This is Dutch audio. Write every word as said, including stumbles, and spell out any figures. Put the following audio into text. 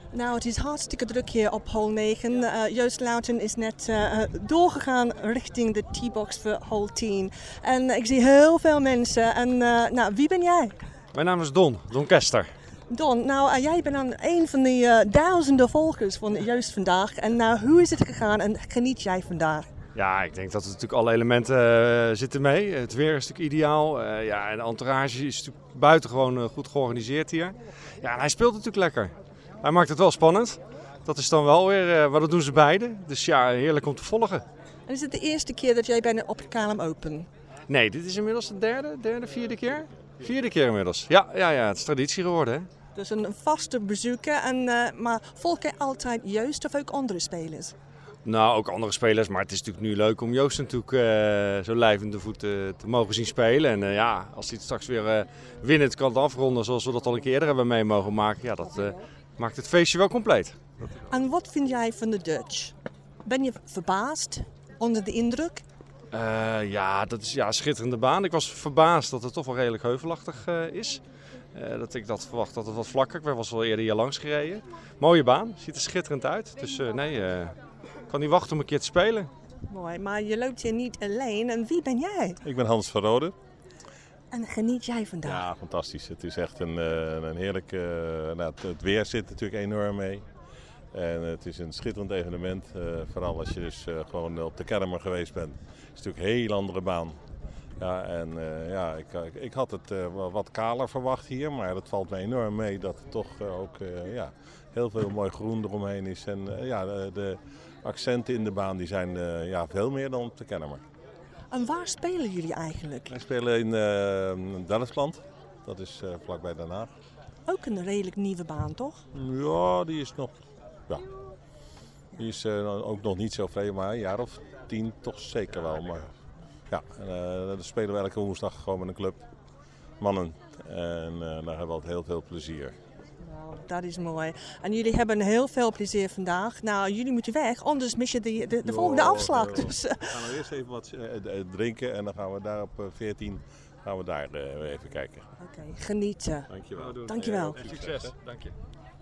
Nou, het is hartstikke druk hier op hole negen. Uh, Joost Luiten is net uh, doorgegaan richting de T-box voor hole tien. En uh, ik zie heel veel mensen. En uh, nou, wie ben jij? Mijn naam is Don, Don Kester. Don, nou, uh, jij bent dan een van de uh, duizenden volgers van Joost vandaag. En nou, hoe is het gegaan en geniet jij vandaag? Ja, ik denk dat er natuurlijk alle elementen uh, zitten mee. Het weer is natuurlijk ideaal. Uh, ja, en de entourage is natuurlijk buitengewoon uh, goed georganiseerd hier. Ja, en hij speelt natuurlijk lekker. Hij maakt het wel spannend. Dat is dan wel weer, uh, maar dat doen ze beiden. Dus ja, heerlijk om te volgen. En is het de eerste keer dat jij bent op het K L M Open? Nee, dit is inmiddels de derde, derde, vierde keer. Vierde keer inmiddels. Ja, ja, ja, het is traditie geworden, hè. Dus een vaste bezoeker. En, uh, maar volg je altijd Joost of ook andere spelers? Nou, ook andere spelers, maar het is natuurlijk nu leuk om Joost natuurlijk uh, zo lijvende voeten te mogen zien spelen. En uh, ja, als hij het straks weer uh, winnend kan afronden zoals we dat al een keer eerder hebben mee mogen maken, ja, dat uh, maakt het feestje wel compleet. En wat vind jij van de Dutch? Ben je verbaasd, onder de indruk? Uh, ja, dat is ja, een schitterende baan. Ik was verbaasd dat het toch wel redelijk heuvelachtig uh, is. Uh, dat ik dat verwacht dat het wat vlakker. Ik was wel eerder hier langs gereden. Mooie baan, ziet er schitterend uit. Dus uh, nee... Uh, Ik kan niet wachten om een keer te spelen. Mooi, maar je loopt hier niet alleen. En wie ben jij? Ik ben Hans van Rode. En geniet jij vandaag? Ja, fantastisch. Het is echt een, een heerlijk... Uh, nou, het weer zit natuurlijk enorm mee. En het is een schitterend evenement. Uh, vooral als je dus uh, gewoon op de Kennemer geweest bent. Het is natuurlijk een heel andere baan. Ja, en uh, ja, ik, ik had het uh, wat kaler verwacht hier. Maar het valt me enorm mee dat er toch uh, ook uh, ja, heel veel mooi groen eromheen is. En uh, ja, de... de accenten in de baan die zijn uh, ja, veel meer dan op de Kennemer. En waar spelen jullie eigenlijk? Wij spelen in uh, Delfsland. Dat is uh, vlakbij Den Haag. Ook een redelijk nieuwe baan, toch? Ja, die is nog... Ja. Die is uh, ook nog niet zo vreemd, maar een jaar of tien toch zeker wel. Maar ja, uh, daar spelen we elke woensdag gewoon met een club. Mannen. En uh, daar hebben we altijd heel veel plezier. Dat is mooi. En jullie hebben heel veel plezier vandaag. Nou, jullie moeten weg, anders mis je de, de, de volgende afslag. Uh, dus, uh. We gaan nou eerst even wat uh, drinken en dan gaan we daar op uh, veertien gaan we daar uh, even kijken. Oké, okay, genieten. Dankjewel. Dankjewel. Succes. Dank je.